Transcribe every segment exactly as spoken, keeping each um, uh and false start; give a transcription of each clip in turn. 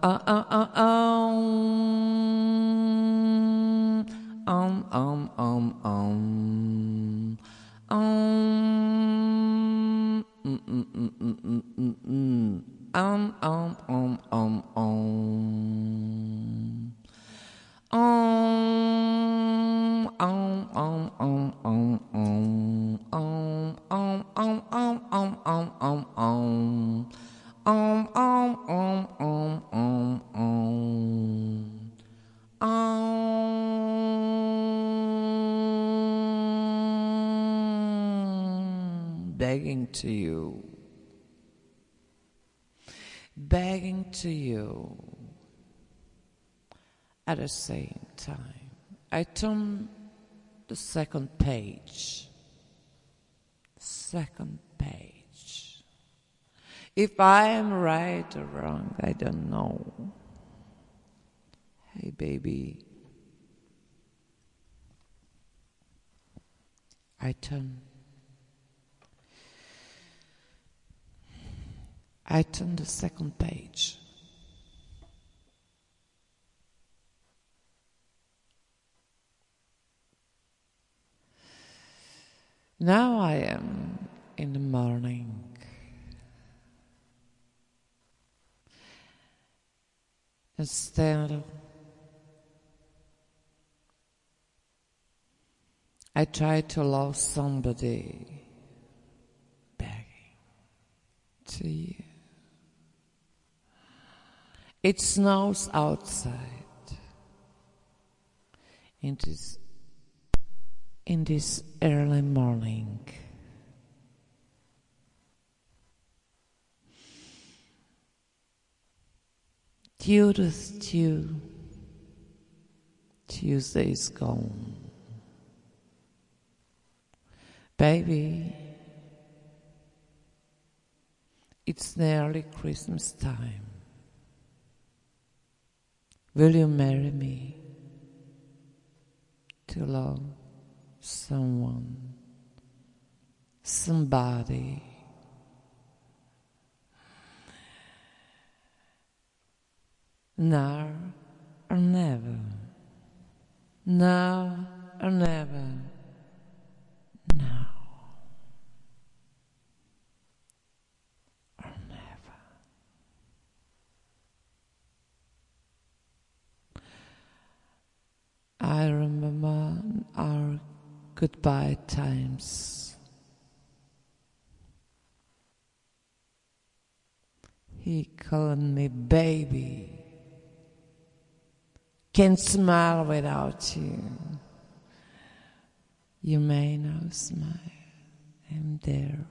uh, uh, uh, um, um, um, um, um, um, mm, mm, mm, mm, mm, mm, mm. um, um, um, um, um. Um, um, um, um, um, um, um, um, um, um, um, um, um, um. Um, um, um, um, um, um. Um, begging to you, begging to you at the same time. I turn the second page, second page. If I am right or wrong, I don't know. Hey, baby. I turn. I turn the second page. Now I am in the morning. Instead, I try to love somebody, begging to you. It snows outside. In this, in this early morning. Due to stew, Tuesday is gone. Baby, it's nearly Christmas time. Will you marry me to love someone, somebody? Now or never, now or never, now or never. I remember our goodbye times. He called me baby. Can't smile without you. You may now smile. I'm there.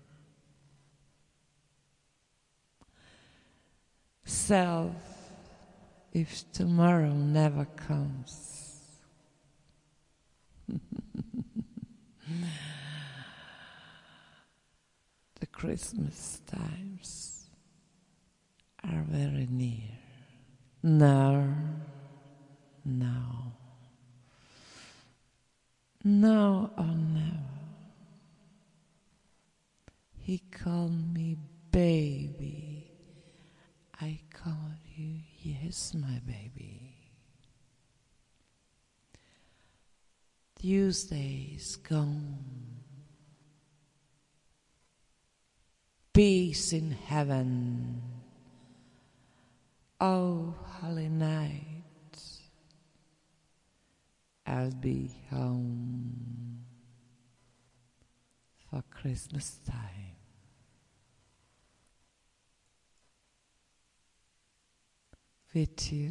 Self, if tomorrow never comes. The Christmas times are very near. Now, now, now or never. He called me baby. I call you, yes, my baby. Tuesday is gone. Peace in heaven. Oh, holy night. I'll be home for Christmas time. With you.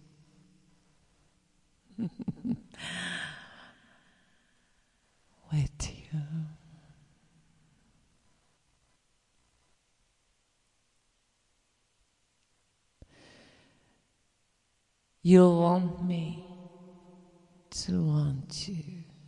With you. You want me to want you.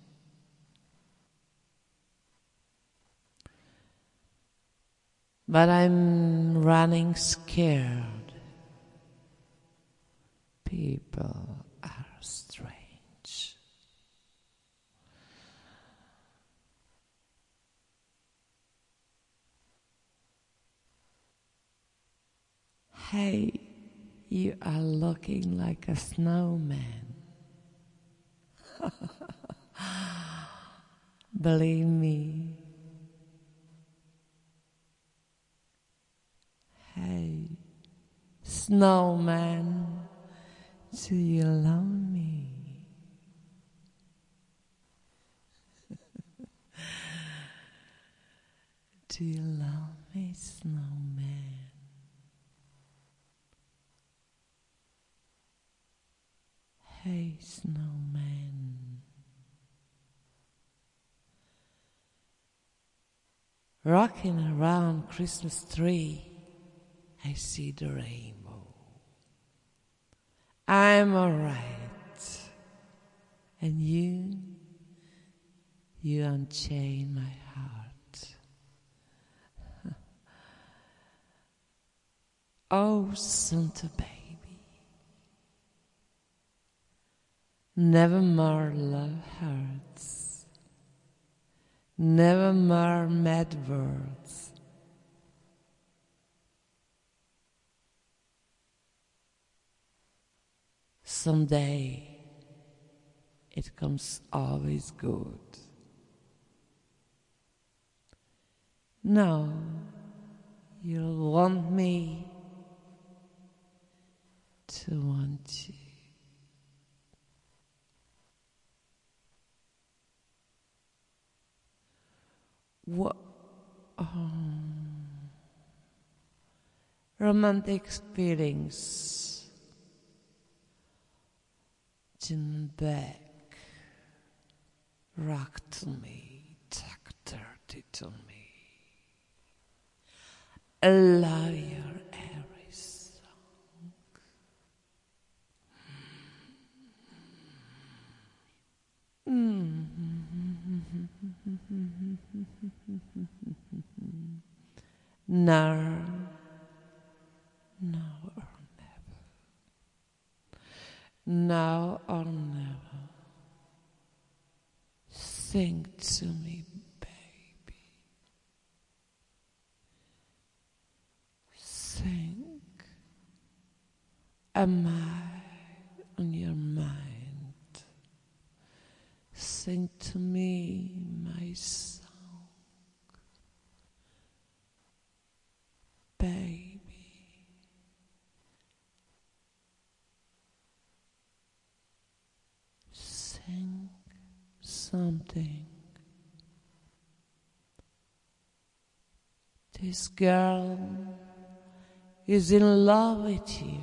But I'm running scared. People are strange. Hey, You are looking like a snowman. Believe me. Hey, snowman, do you love me? Do you love me, snowman? Hey, snowman. Rocking around Christmas tree, I see the rainbow. I'm alright. And you, you unchain my heart. Oh, Santa baby, never more love hurts, never more mad words. Someday it comes always good. No, you'll want me to want you. What um, romantic feelings, chin back, rock to me, talk dirty to me. I love your every song. Mm-hmm. Now, now or never. Now or never. Sing to me, baby. Sing. Am I on your mind? Sing to me, my song. Baby, sing something. This girl is in love with you.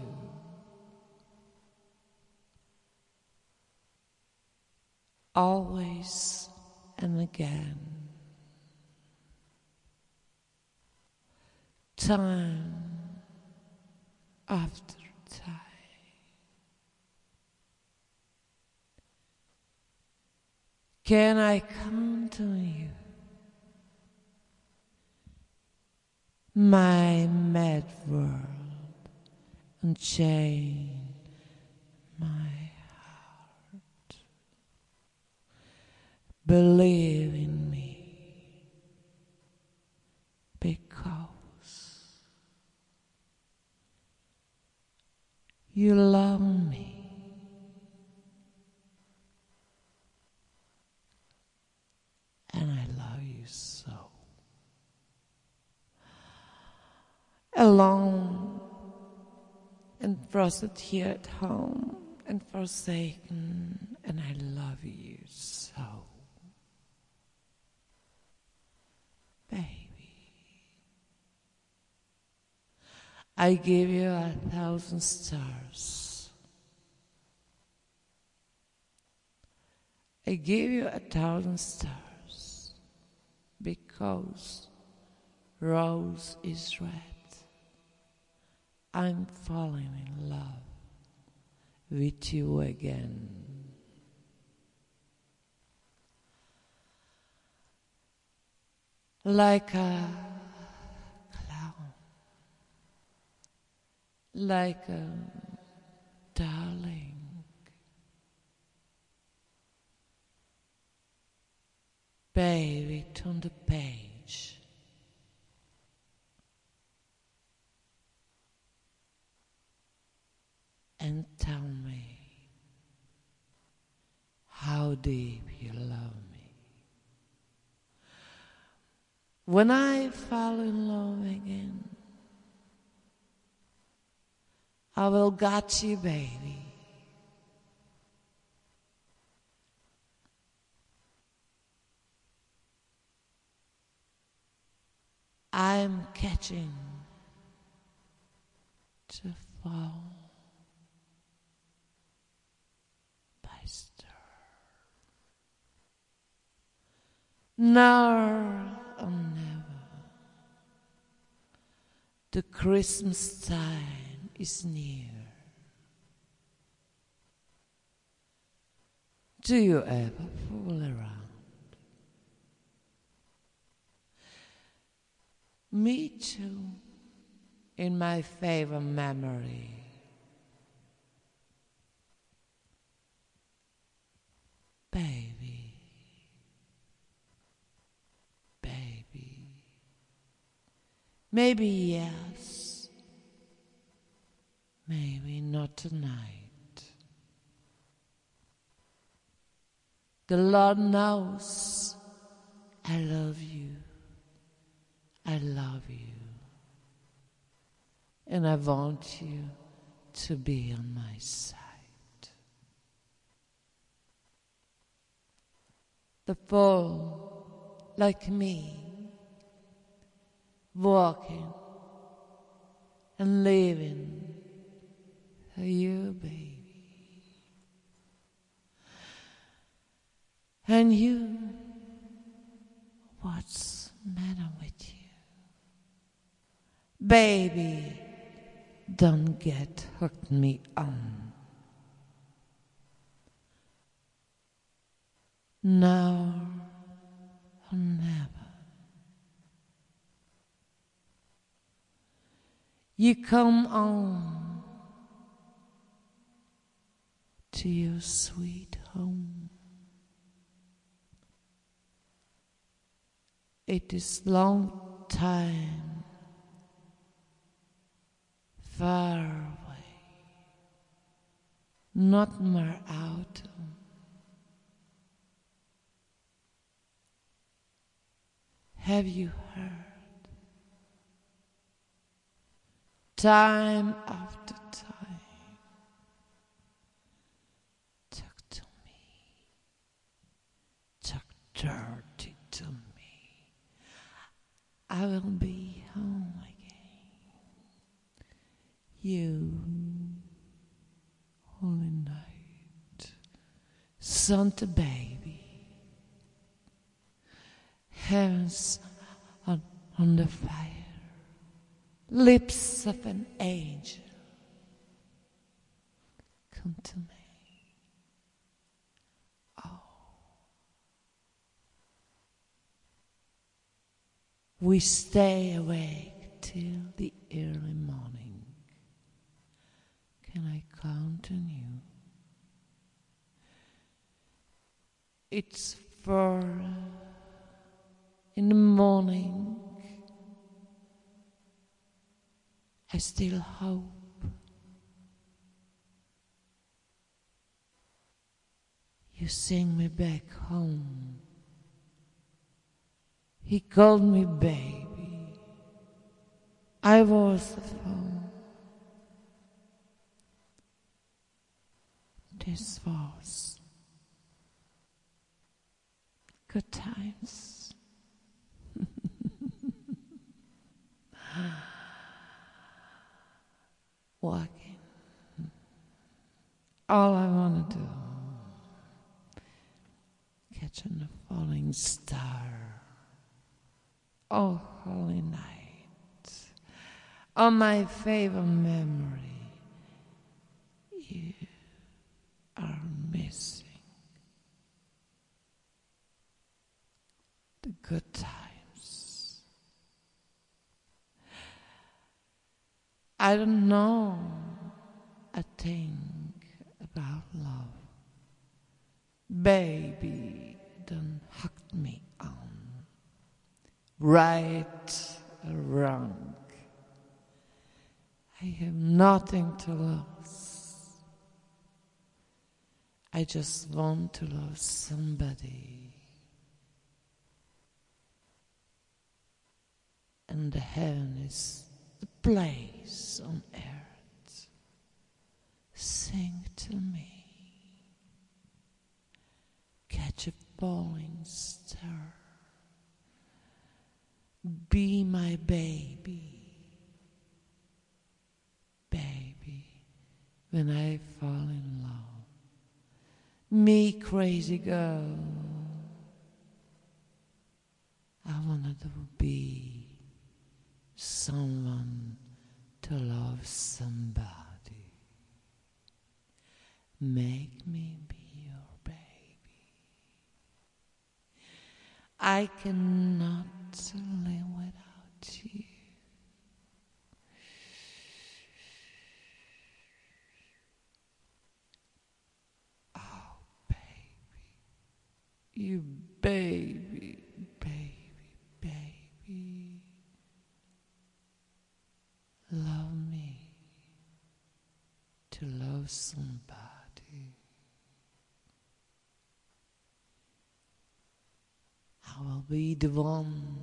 Always and again. Time after time. Can I count on you? My mad world, unchain my heart. Believe in me, because you love me. And I love you so. Alone and frosted here at home and forsaken, and I love you so. Baby, I give you a thousand stars. I give you a thousand stars because rose is red. I'm falling in love with you again. Like a clown, like a darling. Baby, turn the page. and tell me how deep you love me. When I fall in love again, I will got you, baby. I'm catching to fall by stir. Now or never, the Christmas time is near. Do you ever fool around? Me too, in my favorite memory. Baby, baby, maybe yes, maybe not tonight. The Lord knows I love you. I love you, and I want you to be on my side. The fool like me, walking and living for you, baby. And you, what's the matter with you? Baby, don't get hooked me on. Now or never. You come on to your sweet home. It is long time far away, not more autumn. Have you heard? Time after time, talk to me, talk dirty to me. I will be home again. You, holy night, Santa baby, hands on, on the fire, lips of an angel, come to me. Oh, we stay awake till the early morning. Can I count on you? It's four in the morning. I still hope. You sing me back home. He called me baby. I was the phone. This was good times. Walking. All I want to do, catching a falling star. Oh, holy night. Oh, my favorite memory. You are missing the good times. I don't know a thing about love. Baby, don't hug me on. Right or wrong, I have nothing to lose. I just want to love somebody. And the heaven is the place on earth. Sing to me. Catch a falling star. Be my baby. Baby, when I fall in love. Me, crazy girl. I wanted to be someone to love somebody. Make me be your baby. I cannot live without you. Oh, baby, you baby, baby, baby. Love me to love somebody. I will be the one.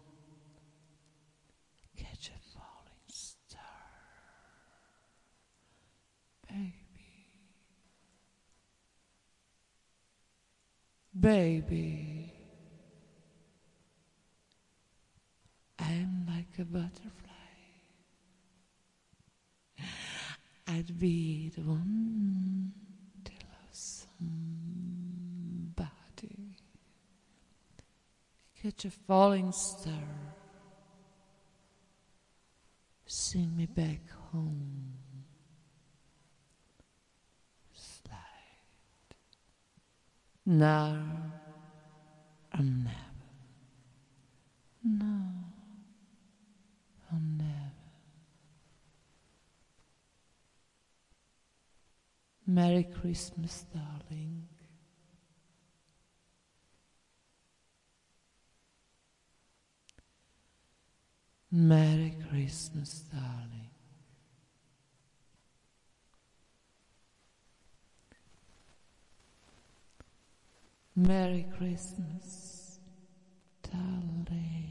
Catch a falling star. Baby. Baby. I'm like a butterfly. I'd be the one to love somebody. Catch a falling star. Sing me back home. Slide. Now or never. No or never. Merry Christmas, darling. Merry Christmas, darling. Merry Christmas, darling.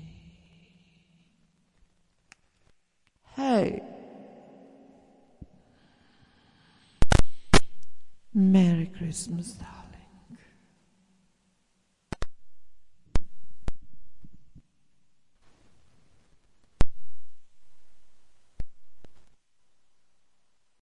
Hey! Merry Christmas, darling.